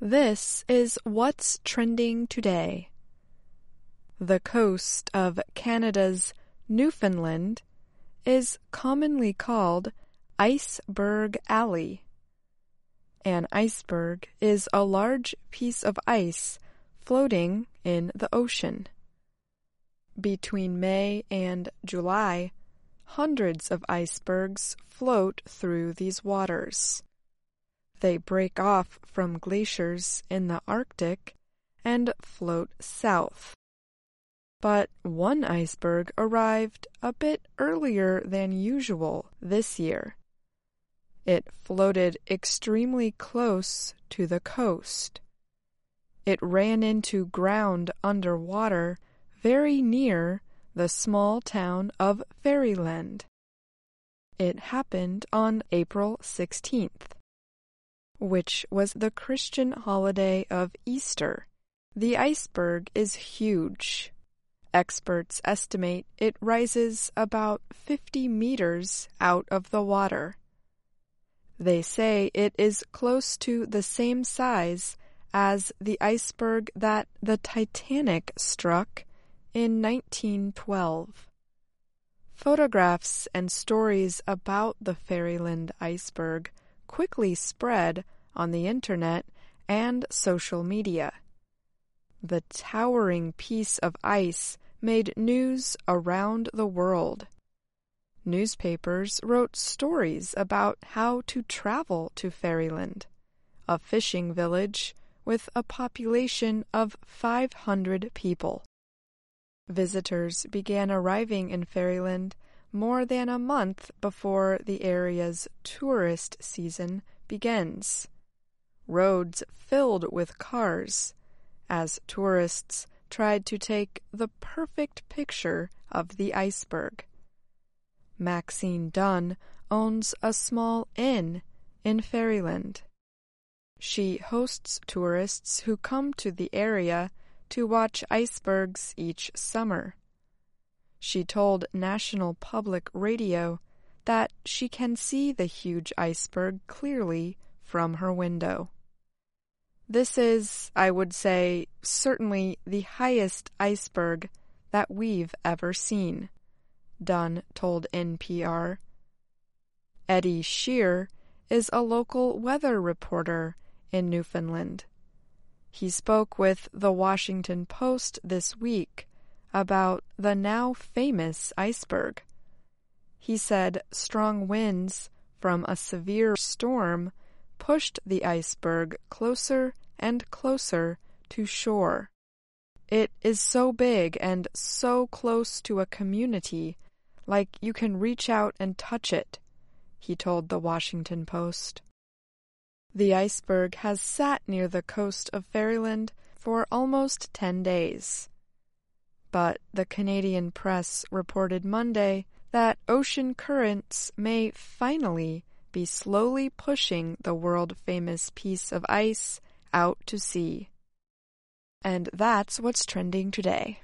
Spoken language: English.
This is what's trending today. The coast of Canada's Newfoundland is commonly called Iceberg Alley. An iceberg is a large piece of ice floating in the ocean. Between May and July, hundreds of icebergs float through these waters. They break off from glaciers in the Arctic and float south. But one iceberg arrived a bit earlier than usual this year. It floated extremely close to the coast. It ran into ground underwater very near the small town of Ferryland. It happened on April 16th. Which was the Christian holiday of Easter. The iceberg is huge. Experts estimate it rises about 50 meters out of the water. They say it is close to the same size as the iceberg that the Titanic struck in 1912. Photographs and stories about the Ferryland iceberg quickly spread on the internet and social media. The towering piece of ice made news around the world. Newspapers wrote stories about how to travel to Ferryland, a fishing village with a population of 500 people. Visitors began arriving in Ferryland more than a month before the area's tourist season begins. Roads filled with cars as tourists tried to take the perfect picture of the iceberg. Maxine Dunn owns a small inn in Ferryland. She hosts tourists who come to the area to watch icebergs each summer. She told National Public Radio that she can see the huge iceberg clearly from her window. This is, I would say, certainly the highest iceberg that we've ever seen, Dunn told NPR. Eddie Shear is a local weather reporter in Newfoundland. He spoke with The Washington Post this week about the now famous iceberg. He said strong winds from a severe storm pushed the iceberg closer and closer to shore. It is so big and so close to a community, like you can reach out and touch it, he told The Washington Post. The iceberg has sat near the coast of Ferryland for almost 10 days. But the Canadian press reported Monday that ocean currents may finally be slowly pushing the world-famous piece of ice out to sea. And that's what's trending today.